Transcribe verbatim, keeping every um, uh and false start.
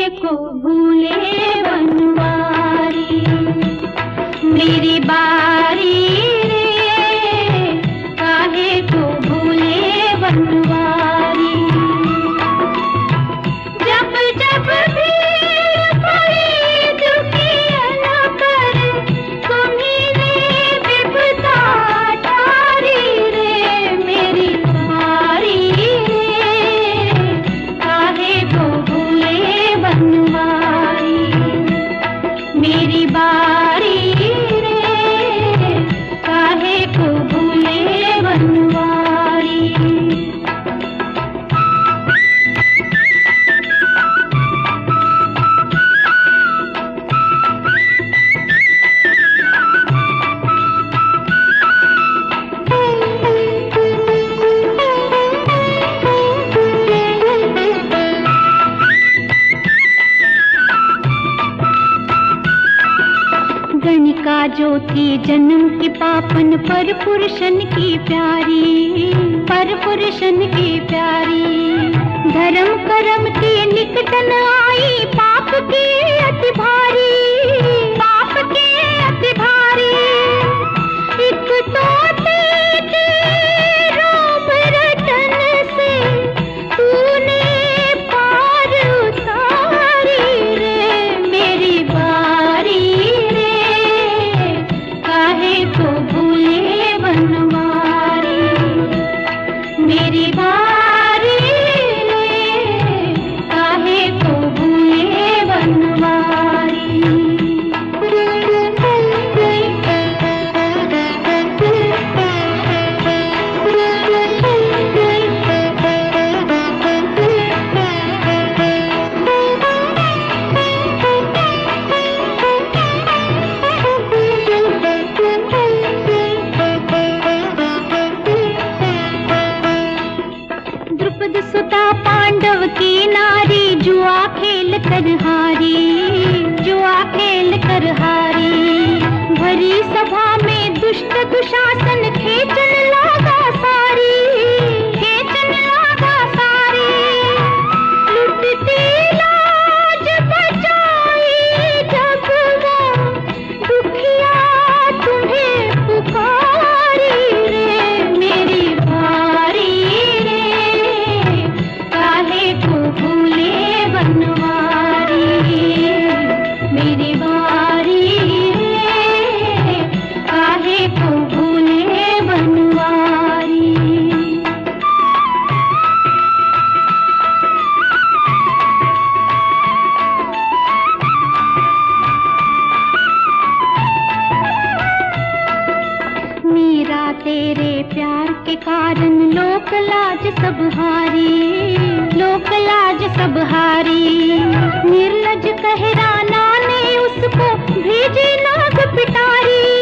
को भूले बनवारी, मेरी बारी रे काहे को भूले बनवारी। जब जब भीड़ पड़ी दुखियन पर तुम्हीं ने विपदा टारी रे, मेरी बारी रे काहे को भूले बनवारी, मेरी बारी काहे को भूले बनवारी। गणिका ज्योति जन्म की पापन पर पुरुषन की प्यारी, पर पुरुषन की प्यारी। धर्म कर्म के निकटन आई पाप के अति भारी, पाप के अति भारी। एक तोते के रूप रतन से तूने पार उतारी रे, मेरी बारी काहे को भूले बनवारी, मेरी बारी रे काहे को भूले बनवारी। द्रुपद सुता पांडव की नारी जुआ खेल कर हारी, जुआ खेल कर हारी। भरी सभा में दुष्ट दुशासन खेचन लागा सारी, खेचन लागा सारी। लुटती लाज बचाई जब वो दुखिया तुम्हें पुकारी रे, मेरी बारी काहे को भूले बनवारी, मेरी बारी रे काहे को भूले बनवारी। मीरा तेरे प्यार के कारण लोक लाज सब हारी, लोक लाज सब हारी। निर्लज कह राना ने उसको भेजी नाग पिटारी,